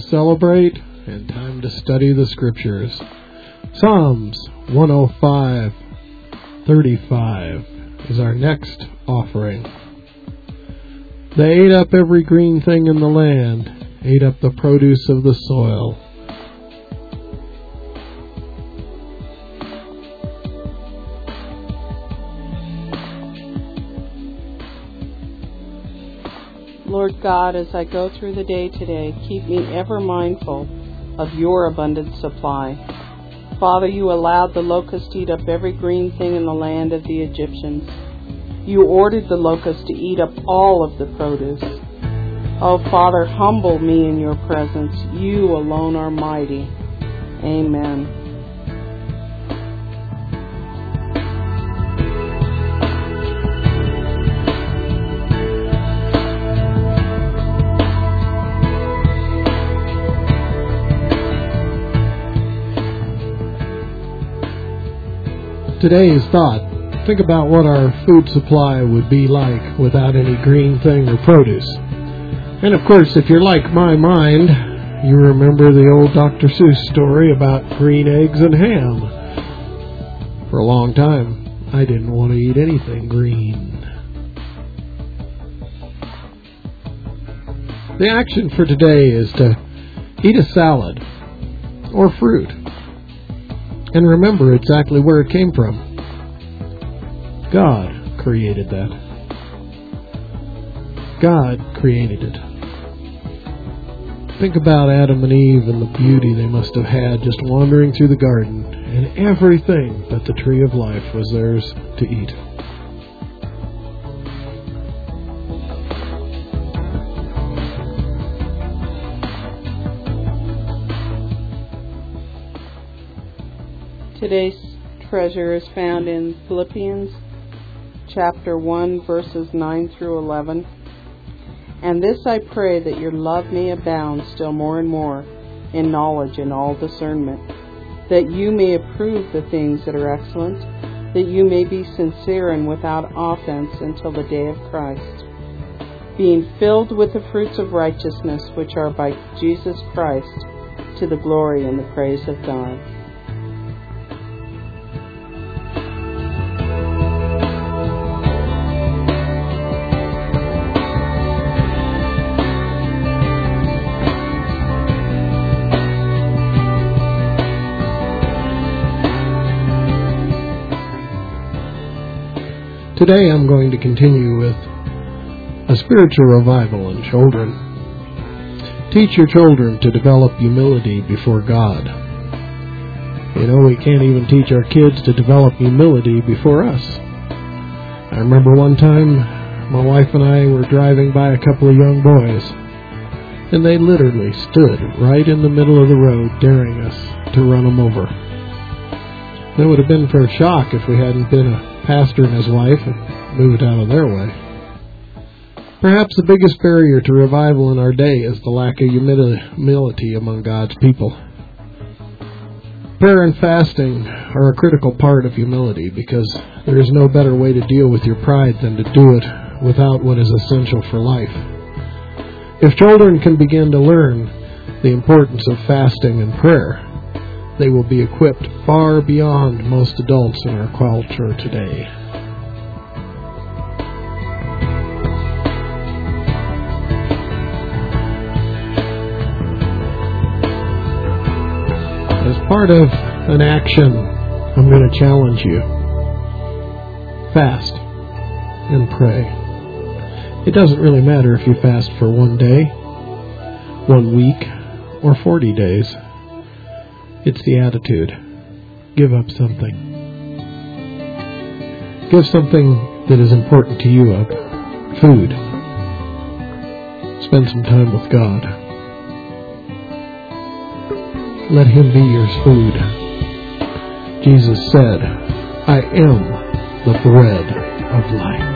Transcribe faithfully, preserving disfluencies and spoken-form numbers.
celebrate and time to study the Scriptures. Psalms one oh five, thirty-five is our next offering. They ate up every green thing in the land, ate up the produce of the soil. Lord God, as I go through the day today, keep me ever mindful of your abundant supply. Father, you allowed the locust to eat up every green thing in the land of the Egyptians. You ordered the locust to eat up all of the produce. Oh, Father, humble me in your presence. You alone are mighty. Amen. Today's thought. Think about what our food supply would be like without any green thing or produce. And of course, if you're like my mind, you remember the old Doctor Seuss story about green eggs and ham. For a long time, I didn't want to eat anything green. The action for today is to eat a salad or fruit. And remember exactly where it came from. God created that. God created it. Think about Adam and Eve and the beauty they must have had just wandering through the garden, and everything but the tree of life was theirs to eat. Today's treasure is found in Philippians chapter one, verses nine through eleven. And this I pray, that your love may abound still more and more in knowledge and all discernment, that you may approve the things that are excellent, that you may be sincere and without offense until the day of Christ, being filled with the fruits of righteousness which are by Jesus Christ, to the glory and the praise of God. Today I'm going to continue with a spiritual revival in children. Teach your children to develop humility before God. You know, we can't even teach our kids to develop humility before us. I remember one time my wife and I were driving by a couple of young boys, and they literally stood right in the middle of the road daring us to run them over. It would have been for a shock if we hadn't been a pastor and his wife and moved out of their way. Perhaps the biggest barrier to revival in our day is the lack of humility among God's people. Prayer and fasting are a critical part of humility, because there is no better way to deal with your pride than to do it without what is essential for life. If children can begin to learn the importance of fasting and prayer, they will be equipped far beyond most adults in our culture today. As part of an action, I'm going to challenge you. Fast and pray. It doesn't really matter if you fast for one day, one week, or forty days. It's the attitude. Give up something. Give something that is important to you up. Food. Spend some time with God. Let Him be your food. Jesus said, I am the bread of life.